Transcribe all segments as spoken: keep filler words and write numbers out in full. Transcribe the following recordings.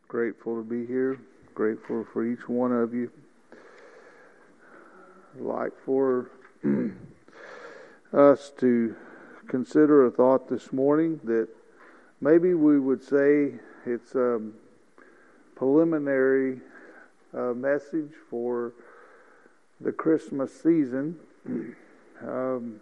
Grateful to be here. Grateful for each one of you. I'd like for us to consider a thought this morning that maybe we would say it's a preliminary uh, message for the Christmas season. um,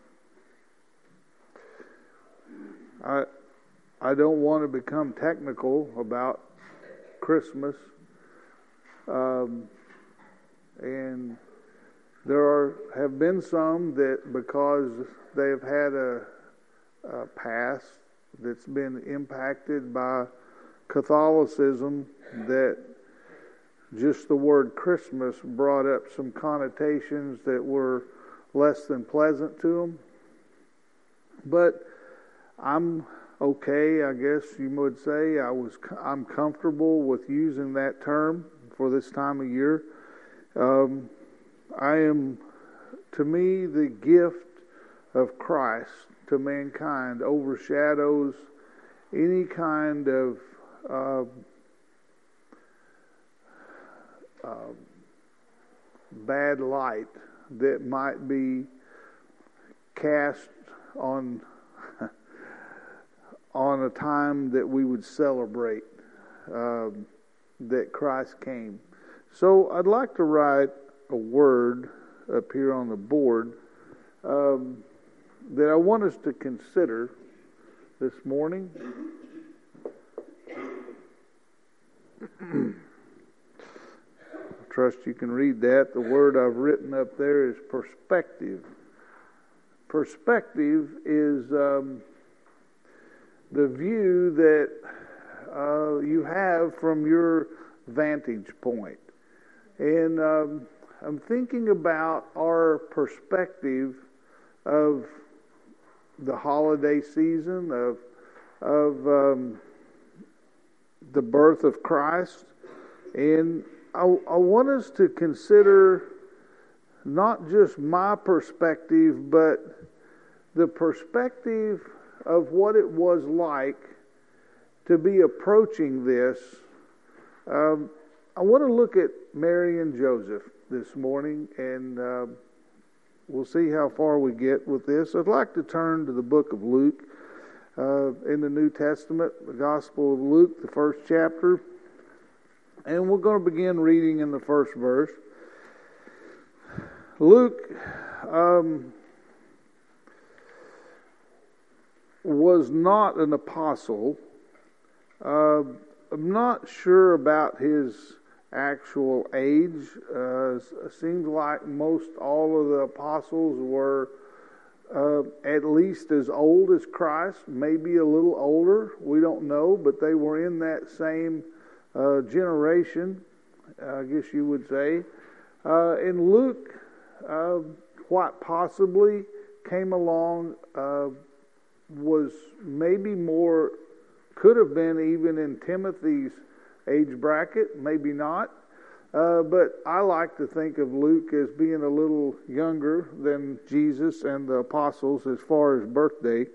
I I don't want to become technical about Christmas, um, and there are have been some that because they've had a, a past that's been impacted by Catholicism, that just the word Christmas brought up some connotations that were less than pleasant to them. But I'm okay, I guess you would say. I was, I'm comfortable with using that term for this time of year. Um, I am, to me, the gift of Christ to mankind overshadows any kind of uh, uh, bad light that might be cast on on a time that we would celebrate uh, that Christ came. So I'd like to write a word up here on the board um, that I want us to consider this morning. I trust you can read that. The word I've written up there is perspective. Perspective is um, the view that uh, you have from your vantage point. And um, I'm thinking about our perspective of the holiday season, of of um, the birth of Christ. And I, I want us to consider not just my perspective, but the perspective of what it was like to be approaching this. Um, I want to look at Mary and Joseph this morning, and uh, we'll see how far we get with this. I'd like to turn to the book of Luke uh, in the New Testament, the Gospel of Luke, the first chapter, and we're going to begin reading in the first verse. Luke um, was not an apostle. Uh, I'm not sure about his actual age. Uh, it seems like most all of the apostles were uh, at least as old as Christ, maybe a little older. We don't know, but they were in that same uh, generation, I guess you would say. Uh, and Luke, uh, quite possibly, came along, uh, was maybe more, could have been even in Timothy's age bracket, maybe not. Uh, but I like to think of Luke as being a little younger than Jesus and the apostles as far as birthday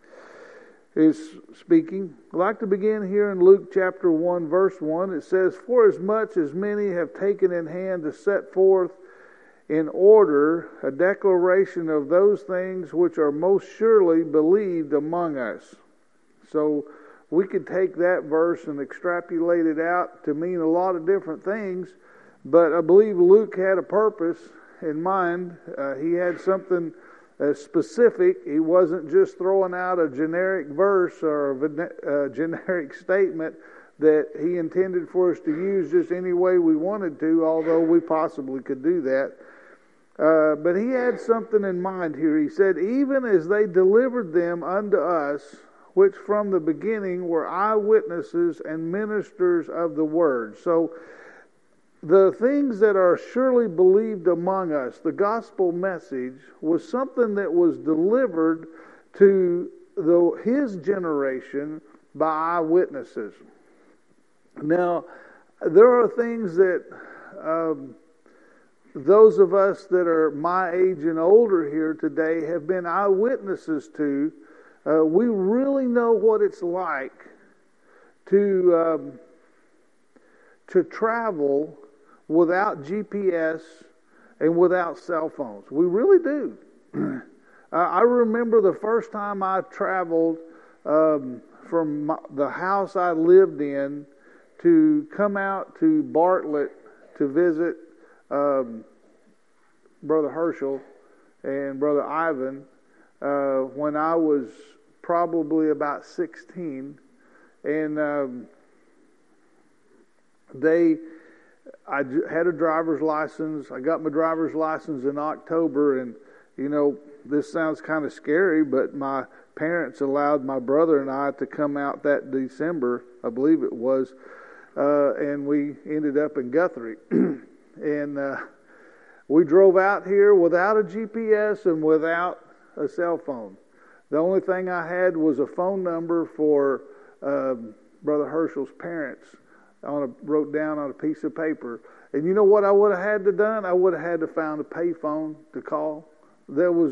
is speaking. I'd like to begin here in Luke chapter one, verse one. It says, "For as much as many have taken in hand to set forth in order a declaration of those things which are most surely believed among us." So we could take that verse and extrapolate it out to mean a lot of different things, but I believe Luke had a purpose in mind. Uh, he had something uh, specific. He wasn't just throwing out a generic verse or a uh, generic statement that he intended for us to use just any way we wanted to, although we possibly could do that. Uh, but he had something in mind here. He said, "Even as they delivered them unto us, which from the beginning were eyewitnesses and ministers of the word." So the things that are surely believed among us, the gospel message, was something that was delivered to the, his generation by eyewitnesses. Now, there are things that um, those of us that are my age and older here today have been eyewitnesses to. Uh, we really know what it's like to um, to travel without G P S and without cell phones. We really do. uh, I remember the first time I traveled um, from my, the house I lived in to come out to Bartlett to visit um, Brother Herschel and Brother Ivan uh, when I was probably about sixteen. And um, they, I had a driver's license. I got my driver's license in October, and you know, this sounds kind of scary, but my parents allowed my brother and I to come out that December, I believe it was, uh, and we ended up in Guthrie. and uh, we drove out here without a G P S and without a cell phone. The only thing I had was a phone number for um, Brother Herschel's parents. On a, wrote down on a piece of paper. And you know what I would have had to done? I would have had to found a payphone to call. There was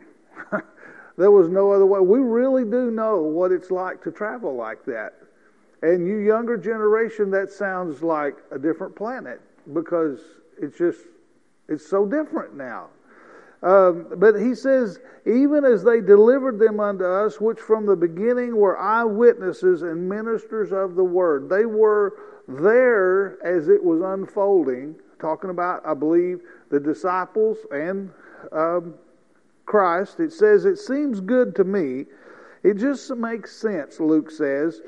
there was no other way. We really do know what it's like to travel like that. And you younger generation, that sounds like a different planet because it's just, it's so different now. Um, but he says, even as they delivered them unto us, which from the beginning were eyewitnesses and ministers of the word. They were there as it was unfolding, talking about, I believe, the disciples and um, Christ. It says, it seems good to me. It just makes sense, Luke says.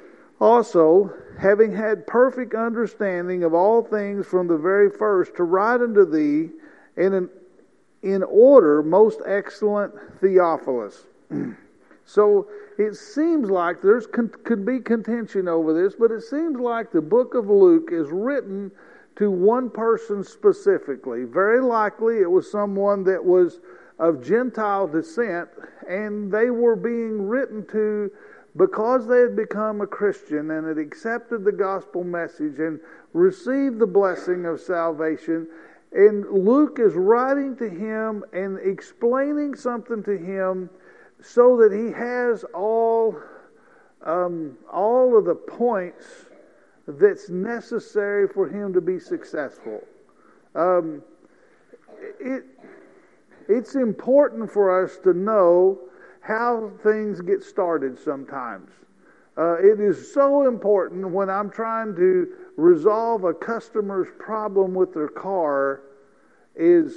Also, having had perfect understanding of all things from the very first, to write unto thee in an in order, most excellent Theophilus. So it seems like there's could be contention over this, but it seems like the book of Luke is written to one person specifically. Very likely it was someone that was of Gentile descent, and they were being written to because they had become a Christian and had accepted the gospel message and received the blessing of salvation. And Luke is writing to him and explaining something to him so that he has all um, all of the points that's necessary for him to be successful. Um, it it's important for us to know how things get started sometimes. Uh, it is so important when I'm trying to resolve a customer's problem with their car is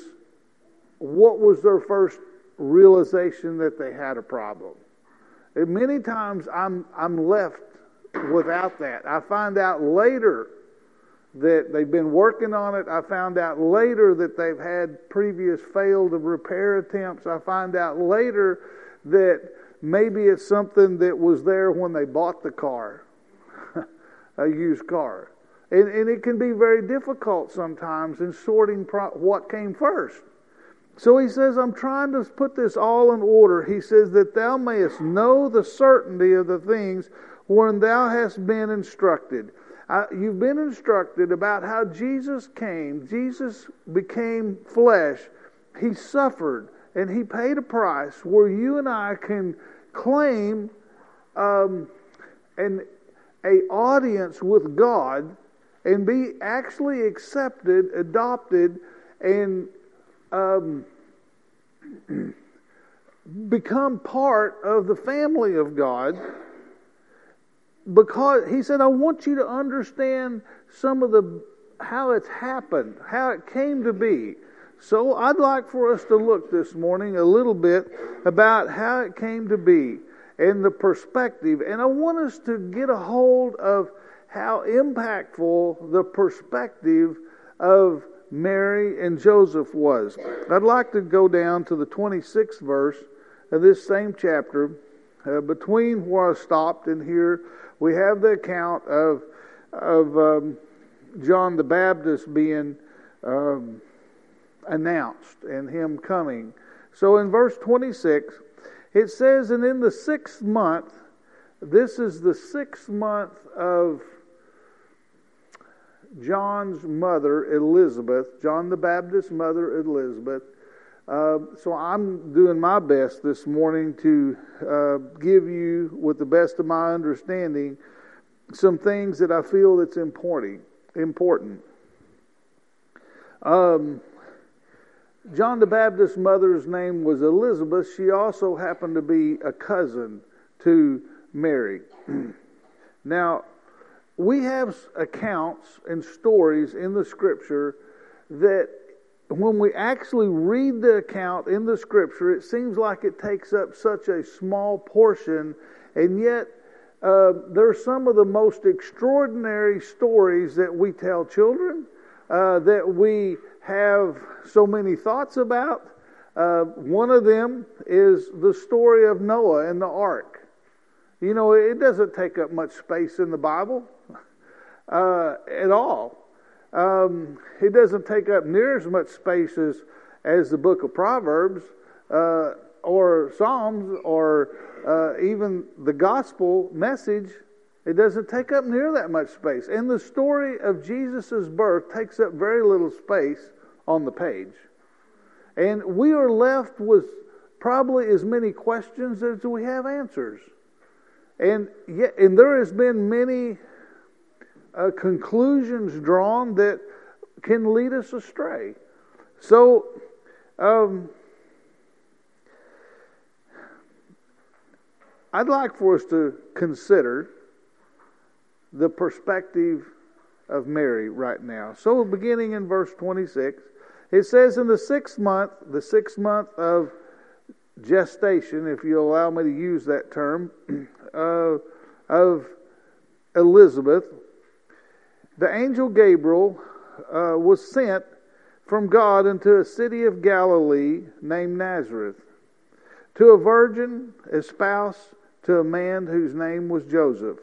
what was their first realization that they had a problem. And many times I'm I'm left without that. I find out later that they've been working on it. I found out later that they've had previous failed repair attempts. I find out later that maybe it's something that was there when they bought the car, a used car. And, and it can be very difficult sometimes in sorting pro- what came first. So he says, I'm trying to put this all in order. He says, that thou mayest know the certainty of the things wherein thou hast been instructed. Uh, you've been instructed about how Jesus came. Jesus became flesh. He suffered and he paid a price where you and I can claim um, an a audience with God and be actually accepted, adopted, and um, become part of the family of God. Because he said, I want you to understand some of the how it's happened, how it came to be. So I'd like for us to look this morning a little bit about how it came to be and the perspective. And I want us to get a hold of how impactful the perspective of Mary and Joseph was. I'd like to go down to the twenty-sixth verse of this same chapter. Uh, between where I stopped and here, we have the account of of um, John the Baptist being um, announced and him coming. So in verse twenty-six, it says, and in the sixth month, this is the sixth month of John's mother, Elizabeth, John the Baptist's mother, Elizabeth. Uh, so I'm doing my best this morning to uh, give you, with the best of my understanding, some things that I feel that's important. important. Um, John the Baptist's mother's name was Elizabeth. She also happened to be a cousin to Mary. Now, we have accounts and stories in the Scripture that when we actually read the account in the Scripture, it seems like it takes up such a small portion, and yet uh, there are some of the most extraordinary stories that we tell children, uh, that we have so many thoughts about. Uh, one of them is the story of Noah and the ark. You know, it doesn't take up much space in the Bible uh, at all. Um, it doesn't take up near as much space as, as the book of Proverbs uh, or Psalms or uh, even the gospel message. It doesn't take up near that much space. And the story of Jesus' birth takes up very little space on the page. And we are left with probably as many questions as we have answers. And yet, and there has been many uh, conclusions drawn that can lead us astray. So, um, I'd like for us to consider the perspective of Mary right now. So, beginning in verse twenty-six, it says, in the sixth month, the sixth month of gestation, if you allow me to use that term, uh, of Elizabeth, the angel Gabriel uh, was sent from God into a city of Galilee named Nazareth, to a virgin espoused to a man whose name was Joseph,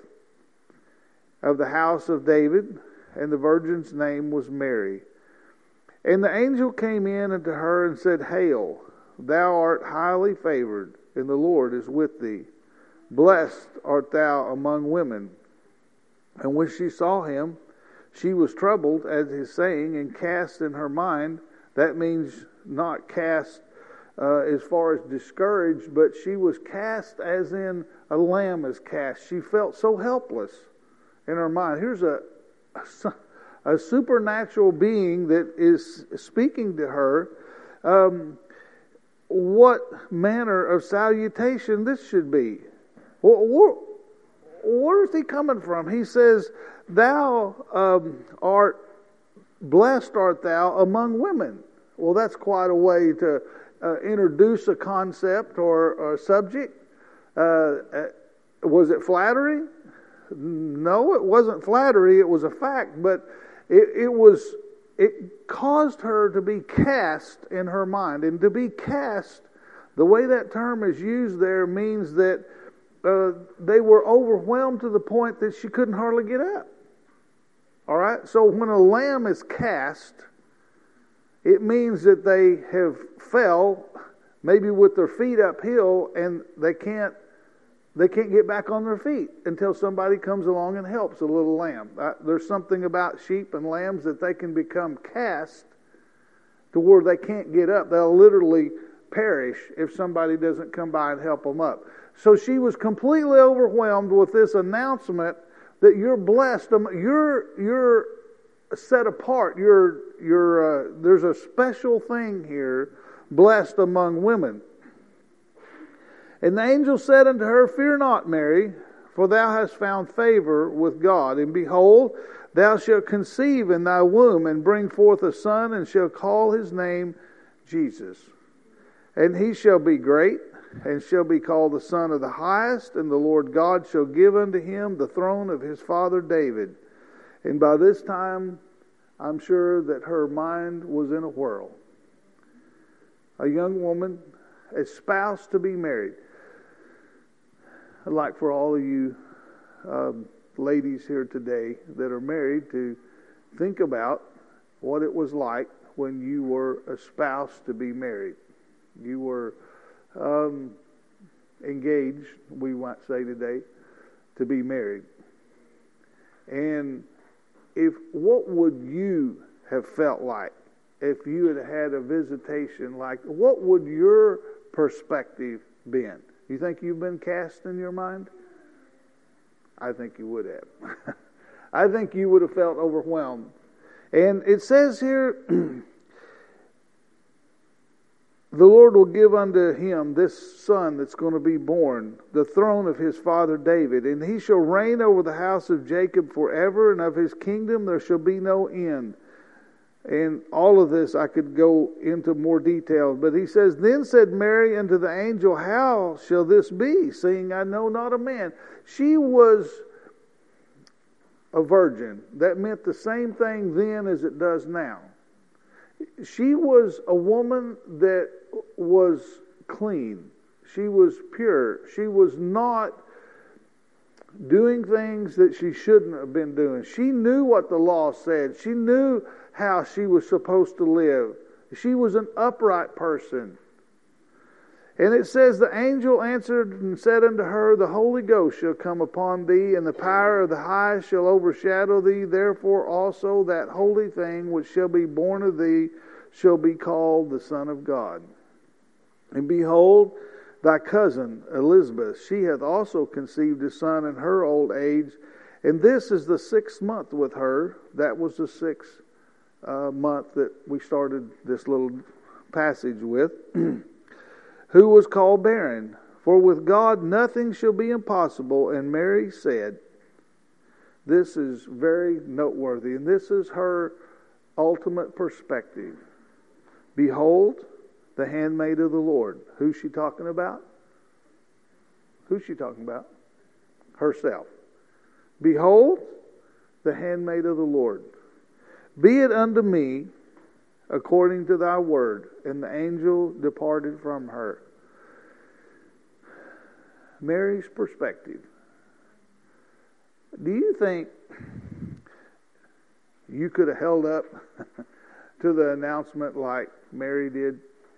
of the house of David, and the virgin's name was Mary. And the angel came in unto her and said, Hail, thou art highly favored, and the Lord is with thee. Blessed art thou among women. And when she saw him, she was troubled at his saying, and cast in her mind. That means not cast uh, as far as discouraged, but she was cast as in a lamb is cast. She felt so helpless in her mind. Here's a, a a supernatural being that is speaking to her. Um, what manner of salutation this should be? Where, where is he coming from? He says, thou um, art blessed art thou among women. Well, that's quite a way to uh, introduce a concept or, or a subject. Uh, uh, was it flattery? No, it wasn't flattery. It was a fact, but It, it was. It caused her to be cast in her mind, and to be cast, the way that term is used there means that uh, they were overwhelmed to the point that she couldn't hardly get up. All right. So when a lamb is cast, it means that they have fell, maybe with their feet uphill, and they can't. They can't get back on their feet until somebody comes along and helps a little lamb. Uh, there's something about sheep and lambs that they can become cast to where they can't get up. They'll literally perish if somebody doesn't come by and help them up. So she was completely overwhelmed with this announcement that you're blessed. You're you're set apart. You're you're uh, there's a special thing here, blessed among women. And the angel said unto her, Fear not, Mary, for thou hast found favor with God. And behold, thou shalt conceive in thy womb, and bring forth a son, and shalt call his name Jesus. And he shall be great, and shall be called the Son of the Highest, and the Lord God shall give unto him the throne of his father David. And by this time, I'm sure that her mind was in a whirl. A young woman, espoused to be married. I'd like for all of you um, ladies here today that are married to think about what it was like when you were espoused to be married. You were um, engaged, we might say today, to be married. And if what would you have felt like if you had had a visitation like, what would your perspective been? You think you've been cast in your mind? I think you would have. I think you would have felt overwhelmed. And it says here, the Lord will give unto him this son that's going to be born, the throne of his father David, and he shall reign over the house of Jacob forever, and of his kingdom there shall be no end. And all of this I could go into more details, but he says, Then said Mary unto the angel, How shall this be, seeing I know not a man? She was a virgin. That meant the same thing then as it does now. She was a woman that was clean. She was pure. She was not doing things that she shouldn't have been doing. She knew what the law said. She knew how she was supposed to live. She was an upright person. And it says, The angel answered and said unto her, The Holy Ghost shall come upon thee, and the power of the highest shall overshadow thee. Therefore also that holy thing which shall be born of thee shall be called the Son of God. And behold, thy cousin Elizabeth, she hath also conceived a son in her old age, and this is the sixth month with her. That was the sixth uh, month that we started this little passage with. Who was called barren. For with God nothing shall be impossible. And Mary said, this is very noteworthy, and this is her ultimate perspective. Behold, the handmaid of the Lord. Who's she talking about? Who's she talking about? Herself. Behold, the handmaid of the Lord. Be it unto me according to thy word. And the angel departed from her. Mary's perspective. Do you think you could have held up to the announcement like Mary did?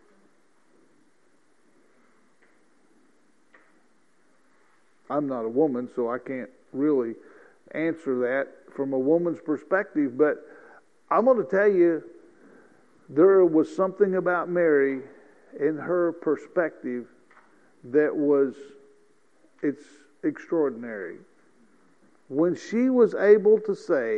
I'm not a woman, so I can't really answer that from a woman's perspective, but I'm going to tell you, there was something about Mary in her perspective that was, it's extraordinary. When she was able to say,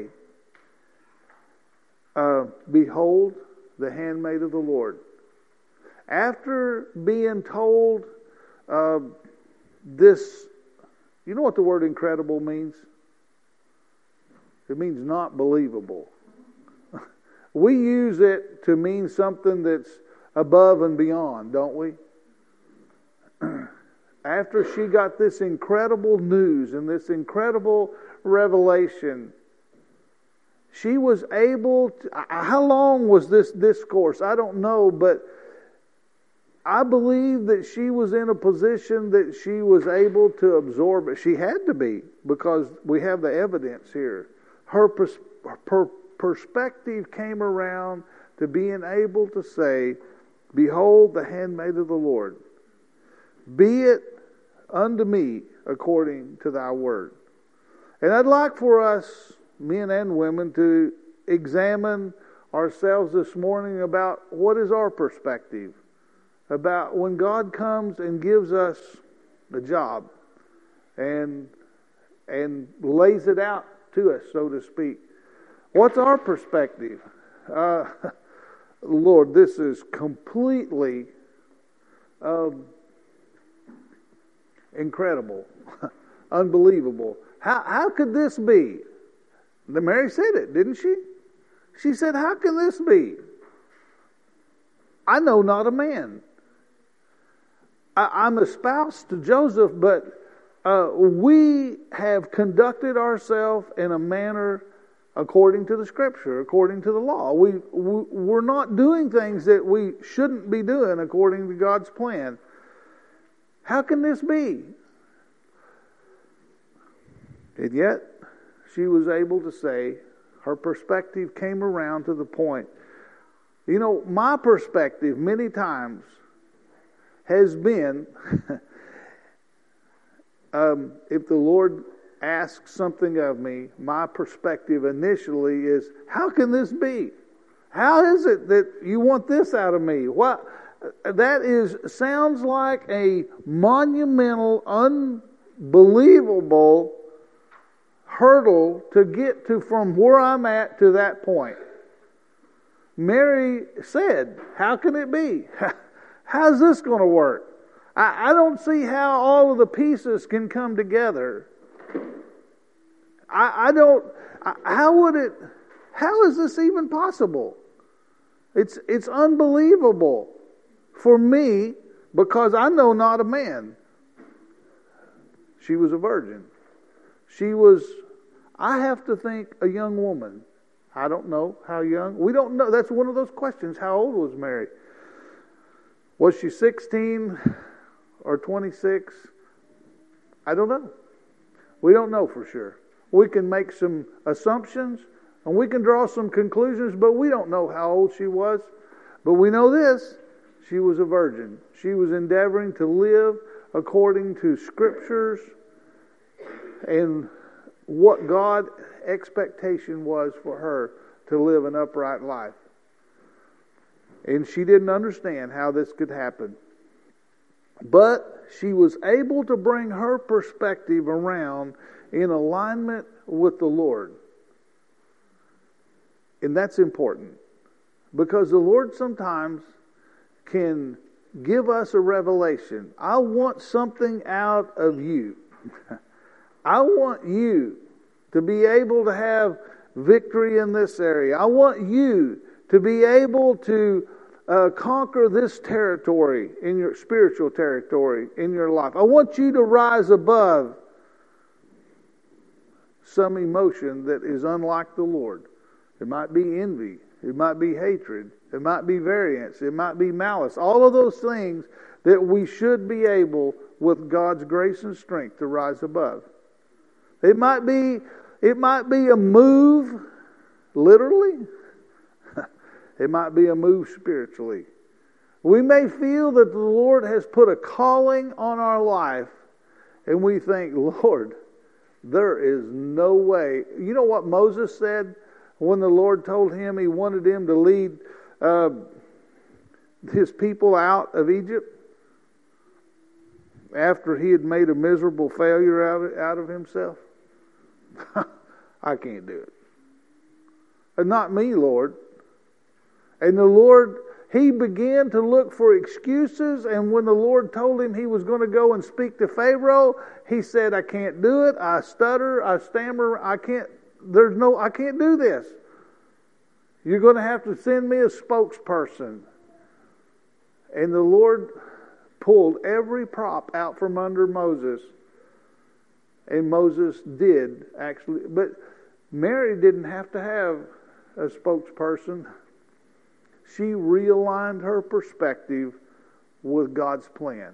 uh, Behold, the handmaid of the Lord. After being told uh, this, you know what the word incredible means? It means not believable. We use it to mean something that's above and beyond, don't we? After she got this incredible news and this incredible revelation, she was able to, how long was this discourse? I don't know, but I believe that she was in a position that she was able to absorb it. She had to be, because we have the evidence here. Her, pers- her perspective came around to being able to say, Behold, the handmaid of the Lord. Be it unto me according to thy word. And I'd like for us, men and women, to examine ourselves this morning about what is our perspective about when God comes and gives us a job and and lays it out to us, so to speak. What's our perspective? Uh, Lord, this is completely um, incredible, unbelievable. How how could this be? The Mary said it, didn't she? She said, how can this be? I know not a man. I, I'm espoused to Joseph, but uh, we have conducted ourselves in a manner according to the Scripture, according to the law. We, we, we're not doing things that we shouldn't be doing according to God's plan. How can this be? And yet, she was able to say, her perspective came around to the point. You know, my perspective many times has been, um, if the Lord asks something of me, my perspective initially is, how can this be? How is it that you want this out of me? What? That is sounds like a monumental, unbelievable hurdle to get to from where I'm at to that point. Mary said, how can it be? How's this going to work? I, I don't see how all of the pieces can come together. I, I don't, I, how would it, how is this even possible? It's, it's unbelievable for me because I know not a man. She was a virgin. She was, I have to think, a young woman. I don't know how young. We don't know. That's one of those questions. How old was Mary? Was she sixteen or twenty-six? I don't know. We don't know for sure. We can make some assumptions and we can draw some conclusions, but we don't know how old she was. But we know this. She was a virgin. She was endeavoring to live according to Scriptures and what God's expectation was for her to live an upright life. And she didn't understand how this could happen. But she was able to bring her perspective around in alignment with the Lord. And that's important. Because the Lord sometimes can give us a revelation. I want something out of you. I want you to be able to have victory in this area. I want you to be able to uh, conquer this territory, in your spiritual territory, in your life. I want you to rise above some emotion that is unlike the Lord. It might be envy. It might be hatred. It might be variance. It might be malice. All of those things that we should be able, with God's grace and strength, to rise above. It might be, it might be a move, literally. It might be a move spiritually. We may feel that the Lord has put a calling on our life, and we think, Lord, there is no way. You know what Moses said when the Lord told him he wanted him to lead uh, his people out of Egypt? After he had made a miserable failure out of, out of himself? I can't do it. And not me, Lord. And the Lord, he began to look for excuses, and when the Lord told him he was going to go and speak to Pharaoh, he said, I can't do it. I stutter, I stammer, I can't, there's no, I can't do this. You're going to have to send me a spokesperson. And the Lord pulled every prop out from under Moses. And Moses did actually. But Mary didn't have to have a spokesperson. She realigned her perspective with God's plan.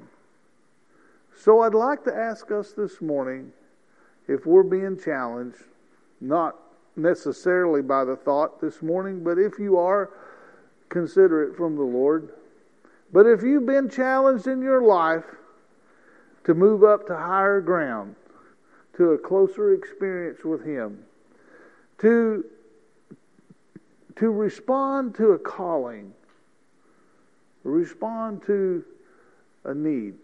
So I'd like to ask us this morning, if we're being challenged, not necessarily by the thought this morning, but if you are, consider it from the Lord. But if you've been challenged in your life to move up to higher ground, to a closer experience with Him, to, to respond to a calling, respond to a need.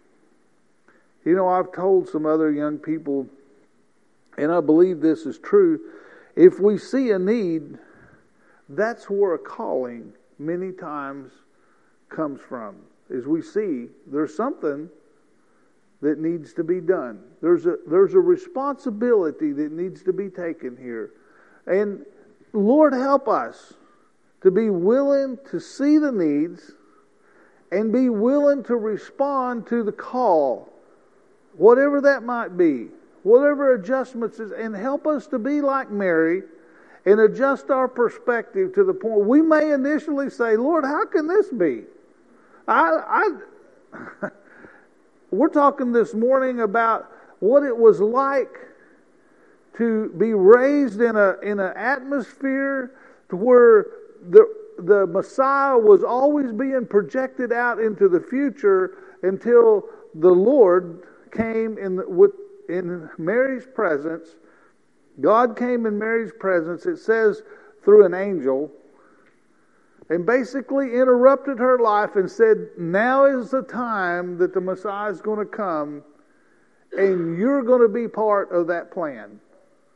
You know, I've told some other young people, and I believe this is true, if we see a need, that's where a calling many times comes from. As we see there's something that needs to be done. There's a there's a responsibility that needs to be taken here. And Lord, help us to be willing to see the needs and be willing to respond to the call, whatever that might be, whatever adjustments is, and help us to be like Mary and adjust our perspective to the point. We may initially say, Lord, how can this be? I, I We're talking this morning about what it was like to be raised in a in an atmosphere to where the the Messiah was always being projected out into the future until the Lord came in the, with in Mary's presence. God came in Mary's presence. It says through an angel. And basically interrupted her life and said, now is the time that the Messiah is going to come, and you're going to be part of that plan.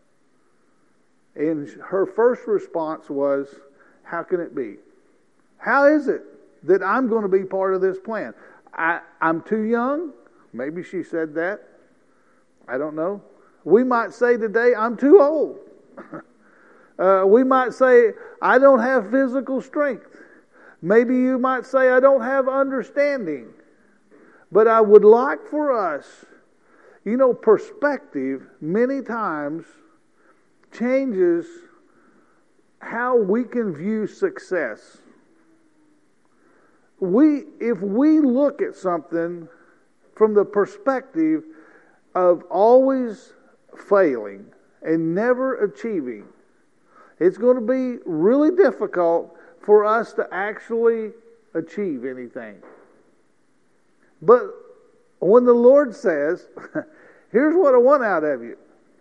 And her first response was, how can it be? How is it that I'm going to be part of this plan? I, I'm too young. Maybe she said that. I don't know. We might say today, I'm too old. uh, we might say, I don't have physical strength. Maybe you might say, I don't have understanding. But I would like for us, you know, perspective many times changes how we can view success. We, if we look at something from the perspective of always failing and never achieving, it's going to be really difficult for us to actually achieve anything. But when the Lord says, here's what I want out of you.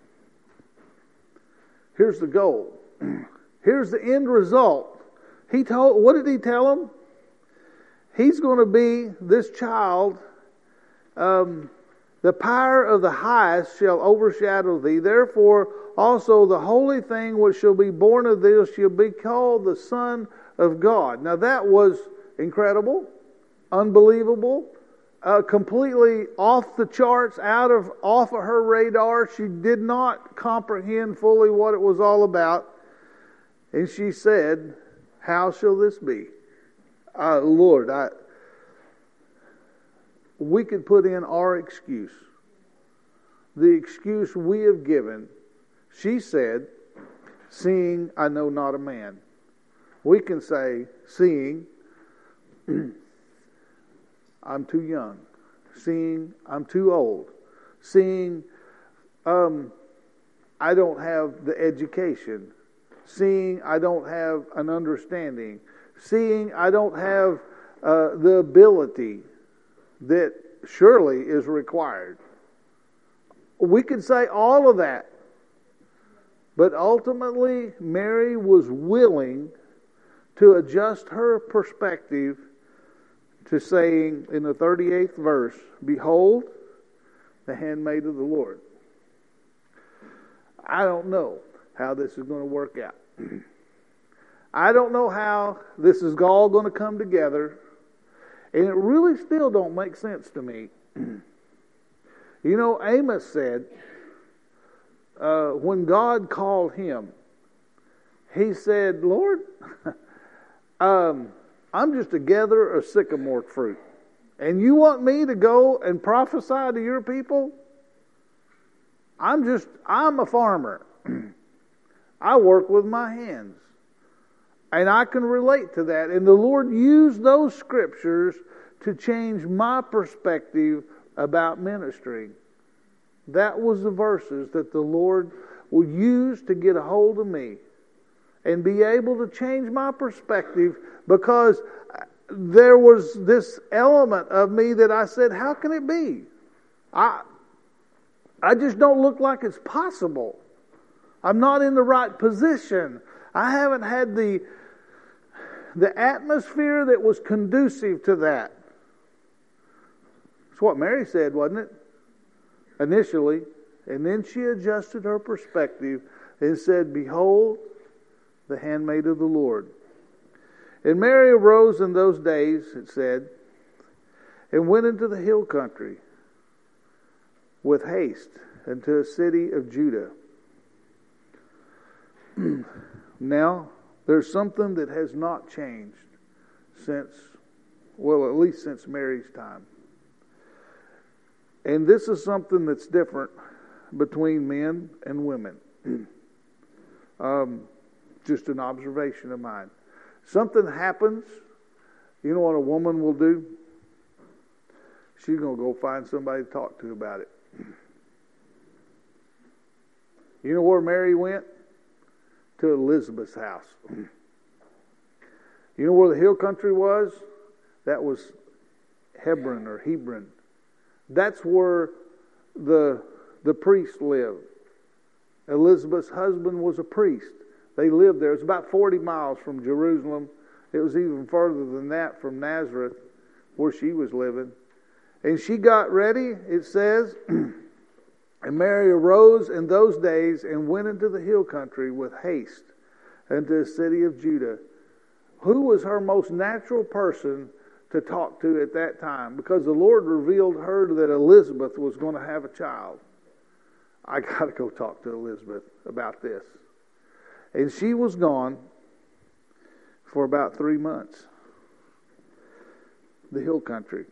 Here's the goal. Here's the end result. He told, what did he tell him? He's going to be this child. Um, the power of the highest shall overshadow thee. Therefore, also the holy thing which shall be born of thee shall be called the Son of God. Now that was incredible, unbelievable, uh, completely off the charts, out of off of her radar. She did not comprehend fully what it was all about. And she said, how shall this be? Uh, Lord, I, we could put in our excuse. The excuse we have given. She said, seeing I know not a man. We can say, seeing I'm too young. Seeing I'm too old. Seeing um, I don't have the education. Seeing I don't have an understanding. Seeing I don't have uh, the ability that surely is required. We can say all of that. But ultimately, Mary was willing to adjust her perspective to saying in the thirty-eighth verse, behold, the handmaid of the Lord. I don't know how this is going to work out. I don't know how this is all going to come together. And it really still don't make sense to me. You know, Amos said, uh, when God called him, he said, Lord, um, I'm just a gatherer of sycamore fruit. And you want me to go and prophesy to your people? I'm just, I'm a farmer. I work with my hands. And I can relate to that. And the Lord used those scriptures to change my perspective about ministry. That was the verses that the Lord will use to get a hold of me and be able to change my perspective, because there was this element of me that I said, how can it be? I, I just don't look like it's possible. I'm not in the right position. I haven't had the the atmosphere that was conducive to that. That's what Mary said, wasn't it? Initially. And then she adjusted her perspective and said, behold, the handmaid of the Lord. And Mary arose in those days, it said, and went into the hill country with haste into a city of Judah. Now, there's something that has not changed since, well, at least since Mary's time. And this is something that's different between men and women. um, just an observation of mine. Something happens, you know what a woman will do? She's going to go find somebody to talk to about it. You know where Mary went? To Elizabeth's house. You know where the hill country was? That was Hebron or Hebron. That's where the the priest lived. Elizabeth's husband was a priest. They lived there. It's about forty miles from Jerusalem. It was even further than that from Nazareth, where she was living. And she got ready, it says, And Mary arose in those days and went into the hill country with haste into the city of Judah. Who was her most natural person to talk to at that time? Because the Lord revealed her that Elizabeth was going to have a child. I got to go talk to Elizabeth about this. And she was gone for about three months. The hill country.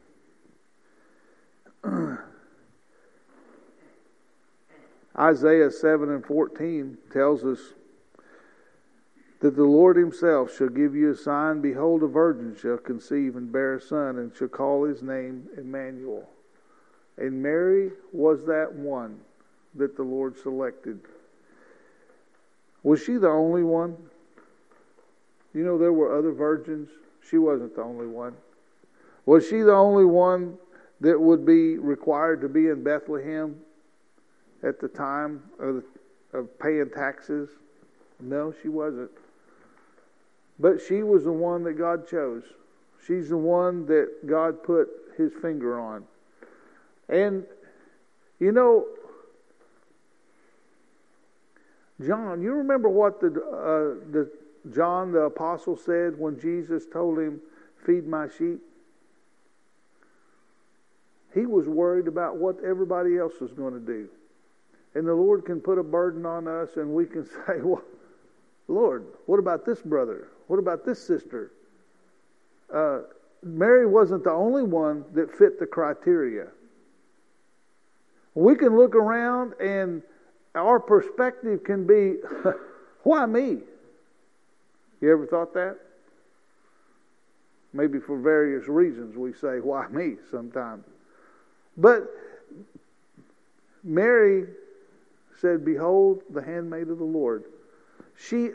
Isaiah seven and fourteen tells us that the Lord himself shall give you a sign. Behold, a virgin shall conceive and bear a son, and shall call his name Emmanuel. And Mary was that one that the Lord selected. Was she the only one? You know, there were other virgins. She wasn't the only one. Was she the only one that would be required to be in Bethlehem at the time of, of paying taxes? No, she wasn't. But she was the one that God chose. She's the one that God put his finger on. And, you know, John, you remember what the, uh, the John the apostle said when Jesus told him, feed my sheep? He was worried about what everybody else was going to do. And the Lord can put a burden on us and we can say, well, Lord, what about this brother? What about this sister? Uh, Mary wasn't the only one that fit the criteria. We can look around and our perspective can be, why me? You ever thought that? Maybe for various reasons we say, why me sometimes. But Mary said, behold, the handmaid of the Lord. She,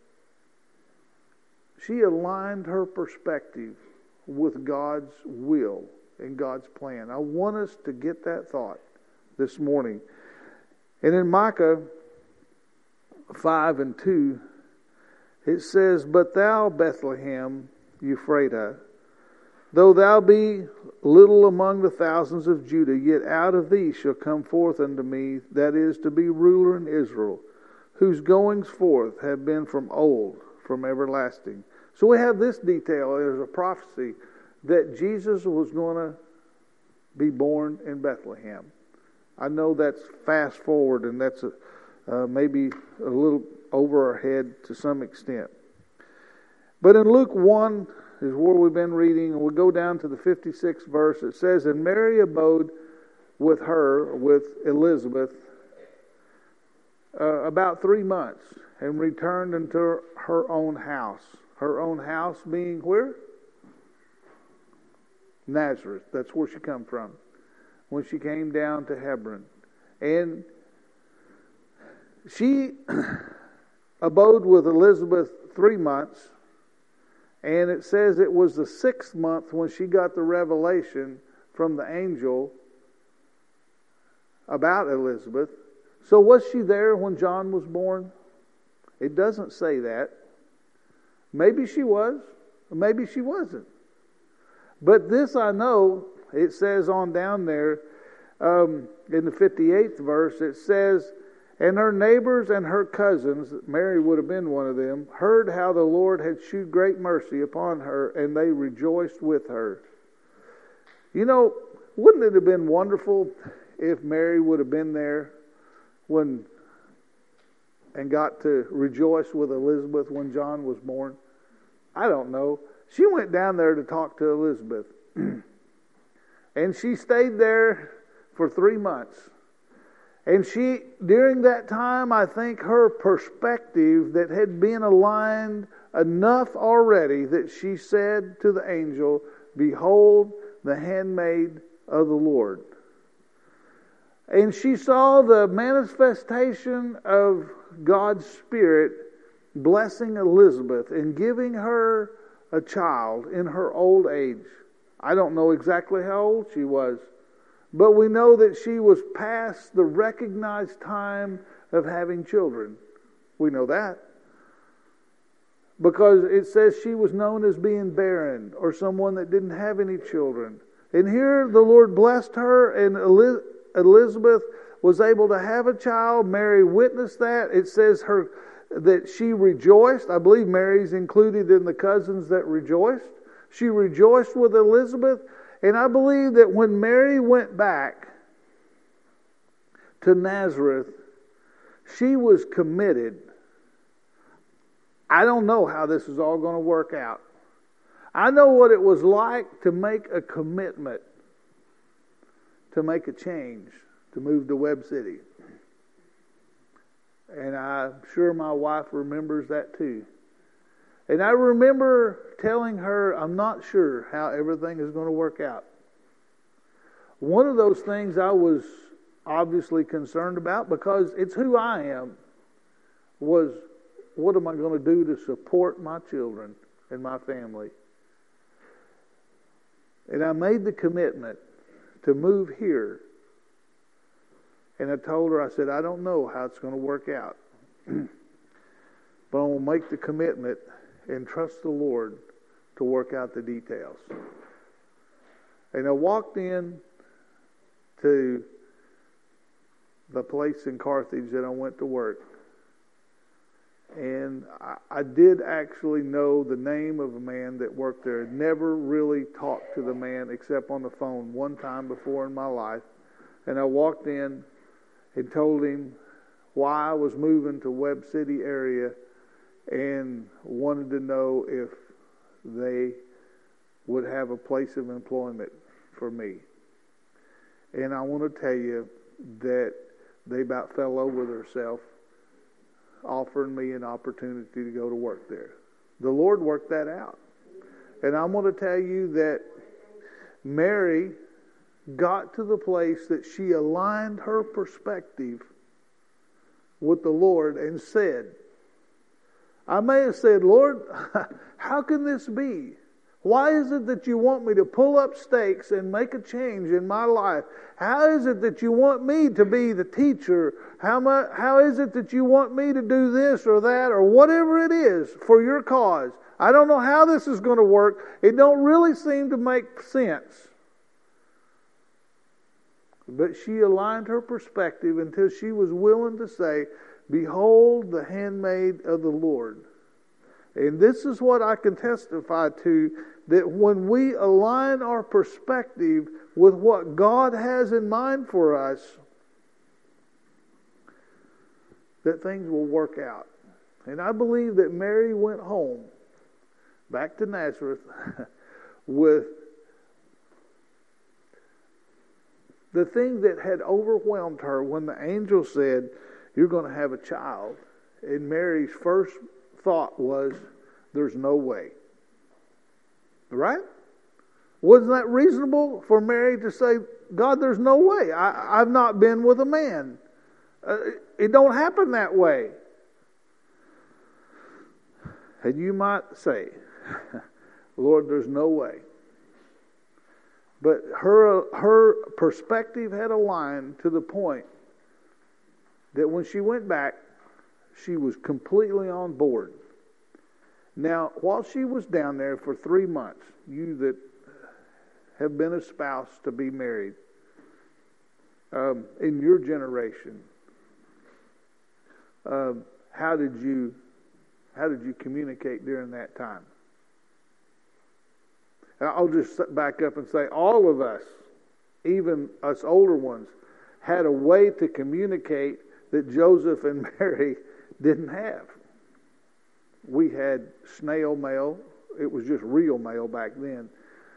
she aligned her perspective with God's will and God's plan. I want us to get that thought this morning. And in Micah five and two, it says, but thou, Bethlehem, Ephrathah, though thou be little among the thousands of Judah, yet out of thee shall come forth unto me, that is to be ruler in Israel, whose goings forth have been from old, from everlasting. So we have this detail as a prophecy that Jesus was going to be born in Bethlehem. I know that's fast forward and that's a, uh, maybe a little over our head to some extent. But in Luke one is where we've been reading, and we'll go down to the fifty-sixth verse. It says, and Mary abode with her, with Elizabeth, uh, about three months, and returned into her own house. Her own house being where? Nazareth. That's where she come from. When she came down to Hebron. And she abode with Elizabeth three months. And it says it was the sixth month when she got the revelation from the angel about Elizabeth. So was she there when John was born? It doesn't say that. Maybe she was. Maybe she wasn't. But this I know, it says on down there, um, in the fifty-eighth verse, it says, and her neighbors and her cousins, Mary would have been one of them, heard how the Lord had shewed great mercy upon her, and they rejoiced with her. You know, wouldn't it have been wonderful if Mary would have been there when and got to rejoice with Elizabeth when John was born? I don't know. She went down there to talk to Elizabeth. And she stayed there for three months. And she, during that time, I think her perspective that had been aligned enough already that she said to the angel, behold, the handmaid of the Lord. And she saw the manifestation of God's Spirit blessing Elizabeth and giving her a child in her old age. I don't know exactly how old she was, but we know that she was past the recognized time of having children. We know that. Because it says she was known as being barren or someone that didn't have any children. And here the Lord blessed her, and Elizabeth was able to have a child. Mary witnessed that. It says her that she rejoiced. I believe Mary's included in the cousins that rejoiced. She rejoiced with Elizabeth. And I believe that when Mary went back to Nazareth, she was committed. I don't know how this is all going to work out. I know what it was like to make a commitment, to make a change, to move to Webb City. And I'm sure my wife remembers that too. And I remember telling her, I'm not sure how everything is going to work out. One of those things I was obviously concerned about, because it's who I am, was what am I going to do to support my children and my family? And I made the commitment to move here. And I told her, I said, I don't know how it's going to work out. But I'm going to make the commitment and trust the Lord to work out the details. And I walked in to the place in Carthage that I went to work. And I, I did actually know the name of a man that worked there. I'd never really talked to the man except on the phone one time before in my life. And I walked in and told him why I was moving to Webb City area and wanted to know if they would have a place of employment for me. And I want to tell you that they about fell over themselves offering me an opportunity to go to work there. The Lord worked that out. And I'm going to tell you that Mary got to the place that she aligned her perspective with the Lord and said, I may have said, Lord, how can this be? Why is it that you want me to pull up stakes and make a change in my life? How is it that you want me to be the teacher? How much, how is it that you want me to do this or that or whatever it is for your cause? I don't know how this is going to work. It don't really seem to make sense. But she aligned her perspective until she was willing to say, behold the handmaid of the Lord. And this is what I can testify to, that when we align our perspective with what God has in mind for us, that things will work out. And I believe that Mary went home, back to Nazareth, with the thing that had overwhelmed her when the angel said, you're going to have a child. And Mary's first thought was, there's no way. Right? Wasn't that reasonable for Mary to say, God, there's no way. I, I've not been with a man. Uh, it don't happen that way. And you might say, Lord, there's no way. But her her perspective had aligned to the point that when she went back, she was completely on board. Now, while she was down there for three months, you that have been a spouse to be married, um, in your generation, uh, how did you how did you communicate during that time? I'll just back up and say all of us, even us older ones, had a way to communicate that Joseph and Mary didn't have. We had snail mail. It was just real mail back then.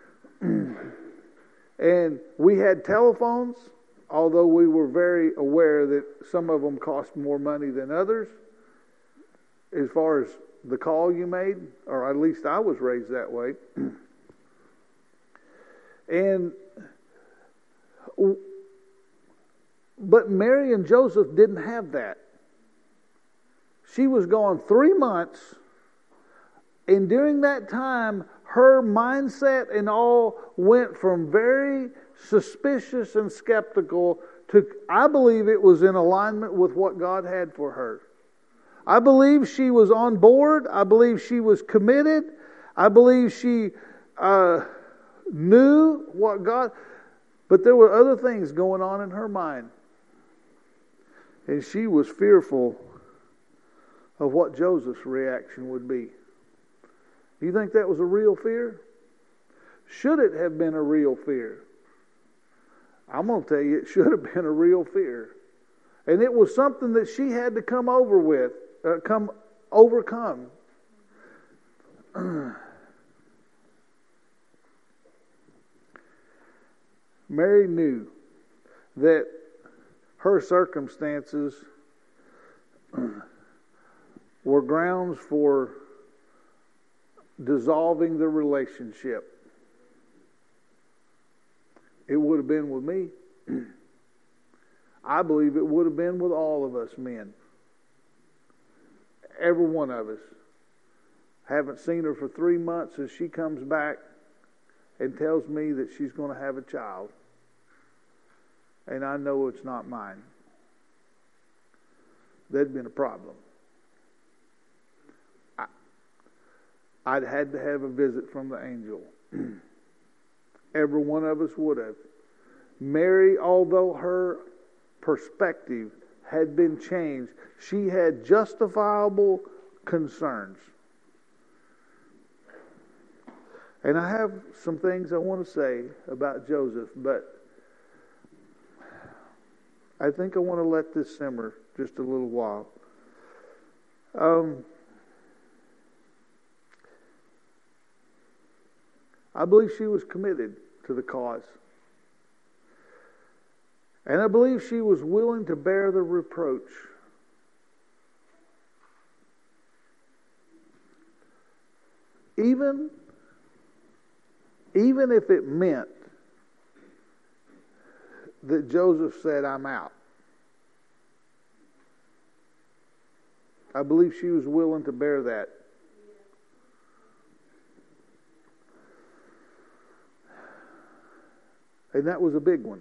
And we had telephones, although we were very aware that some of them cost more money than others as far as the call you made, or at least I was raised that way. And but Mary and Joseph didn't have that. She was gone three months, and during that time, her mindset and all went from very suspicious and skeptical to, I believe it was in alignment with what God had for her. I believe she was on board. I believe she was committed. I believe she uh, knew what God... But there were other things going on in her mind. And she was fearful of what Joseph's reaction would be. Do you think that was a real fear? Should it have been a real fear? I'm going to tell you, it should have been a real fear. And it was something that she had to come over with, uh, come overcome. Mary knew that her circumstances were grounds for dissolving the relationship. It would have been with me. I believe it would have been with all of us men. Every one of us. Haven't seen her for three months as she comes back and tells me that she's going to have a child. And I know it's not mine. That'd been a problem. I, I'd had to have a visit from the angel. Every one of us would have. Mary, although her perspective had been changed, she had justifiable concerns. And I have some things I want to say about Joseph, but I think I want to let this simmer just a little while. Um, I believe she was committed to the cause. And I believe she was willing to bear the reproach. Even, even if it meant that Joseph said, I'm out. I believe she was willing to bear that. And that was a big one.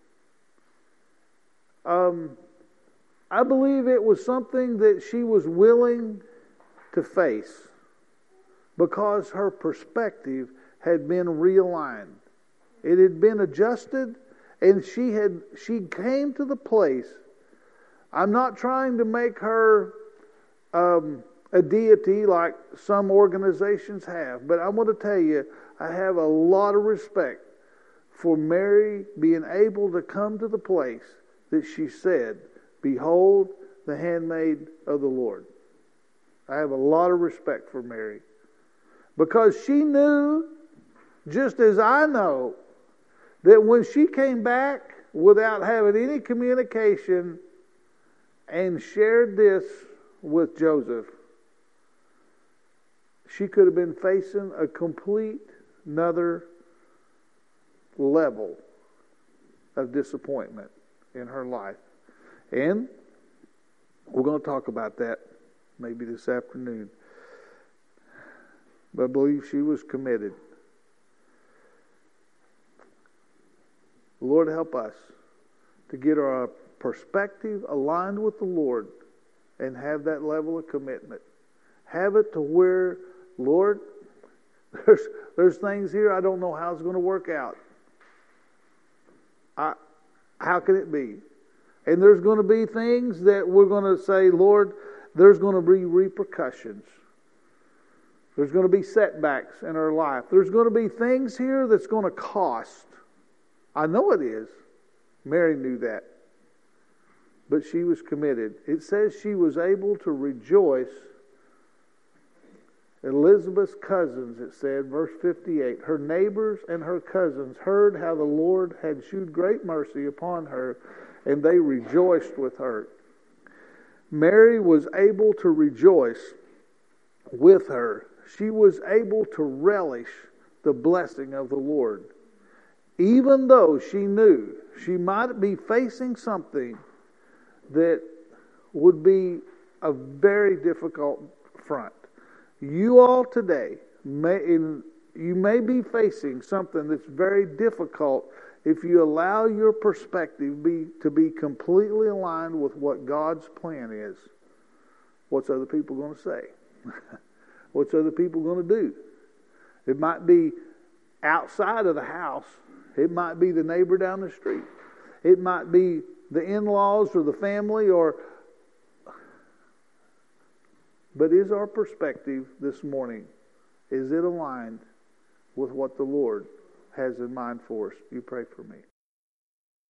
Um, I believe it was something that she was willing to face because her perspective had been realigned. It had been adjusted, and she had she came to the place. I'm not trying to make her um, a deity like some organizations have, but I want to tell you, I have a lot of respect for Mary being able to come to the place that she said, behold, the handmaid of the Lord. I have a lot of respect for Mary. Because she knew, just as I know, that when she came back without having any communication and shared this with Joseph, she could have been facing a complete another level of disappointment in her life. And we're going to talk about that maybe this afternoon. But I believe she was committed. Lord, help us to get our perspective aligned with the Lord and have that level of commitment. Have it to where, Lord, there's, there's things here I don't know how it's going to work out. I, how can it be? And there's going to be things that we're going to say, Lord, there's going to be repercussions. There's going to be setbacks in our life. There's going to be things here that's going to cost. I know it is. Mary knew that. But she was committed. It says she was able to rejoice. Elizabeth's cousins, it said, verse fifty-eight, her neighbors and her cousins heard how the Lord had shewed great mercy upon her, and they rejoiced with her. Mary was able to rejoice with her. She was able to relish the blessing of the Lord. Even though she knew she might be facing something that would be a very difficult front. You all today, may in, you may be facing something that's very difficult if you allow your perspective be, to be completely aligned with what God's plan is. What's other people going to say? What's other people going to do? It might be outside of the house. It might be the neighbor down the street. It might be the in-laws or the family, or but is our perspective this morning, is it aligned with what the Lord has in mind for us? You pray for me.